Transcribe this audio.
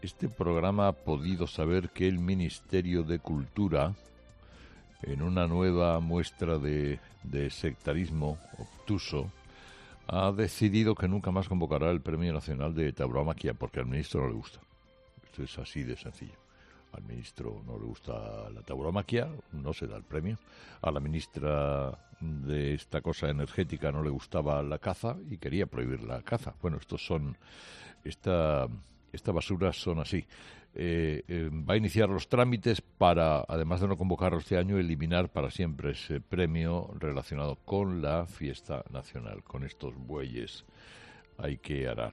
este programa ha podido saber que el Ministerio de Cultura, en una nueva muestra de sectarismo obtuso, ha decidido que nunca más convocará el Premio Nacional de Tauromaquia, porque al ministro no le gusta. Esto es así de sencillo. Al ministro no le gusta la tauromaquia, no se da el premio. A la ministra de esta cosa energética no le gustaba la caza y quería prohibir la caza. Bueno, esta basura son así. Va a iniciar los trámites para, además de no convocarlo este año, eliminar para siempre ese premio relacionado con la fiesta nacional, con estos bueyes hay que arar.